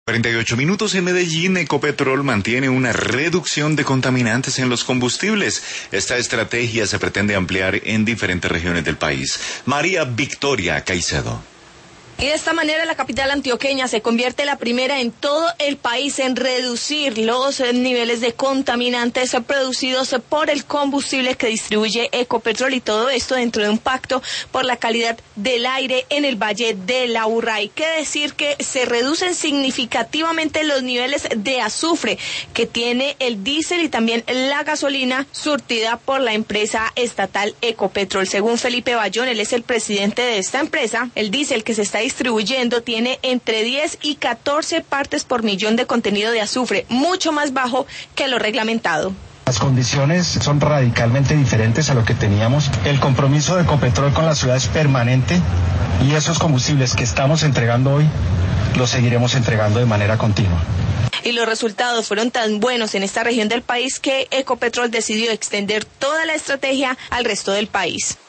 48 minutos en Medellín. Ecopetrol mantiene una reducción de contaminantes en los combustibles. Esta estrategia se pretende ampliar en diferentes regiones del país. María Victoria Caicedo. Y de esta manera la capital antioqueña se convierte la primera en todo el país en reducir los niveles de contaminantes producidos por el combustible que distribuye Ecopetrol, y todo esto dentro de un pacto por la calidad del aire en el Valle del Aburrá. Hay que decir que se reducen significativamente los niveles de azufre que tiene el diésel y también la gasolina surtida por la empresa estatal Ecopetrol. Según Felipe Bayón, él es el presidente de esta empresa, el diésel que se está distribuyendo tiene entre 10 y 14 partes por millón de contenido de azufre, mucho más bajo que lo reglamentado. Las condiciones son radicalmente diferentes a lo que teníamos. El compromiso de Ecopetrol con la ciudad es permanente y esos combustibles que estamos entregando hoy los seguiremos entregando de manera continua. Y los resultados fueron tan buenos en esta región del país que Ecopetrol decidió extender toda la estrategia al resto del país.